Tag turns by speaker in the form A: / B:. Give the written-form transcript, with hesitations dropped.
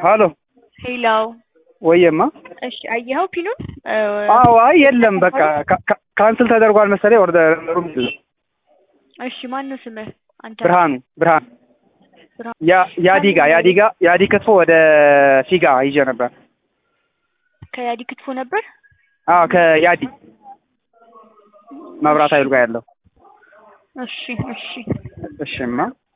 A: ሃሎ
B: ሄሎ
A: ወየማ
B: እሺ አየኸው ፒኑን
A: አዎ አይ የለም በቃ ካንስል ተደርጓል መሰለኝ ኦርደሩ
B: እሺ ማን ነው ስምህ አንተ
A: ብርሃኑ ያዲ ክትፎ ወደ ፊጋ ይዤ ነበር
B: ከያዲ ክትፎ ነበር
A: አዎ ከያዲ መብራት ኃይል ጋር ያለው
B: እሺ
A: እሺማ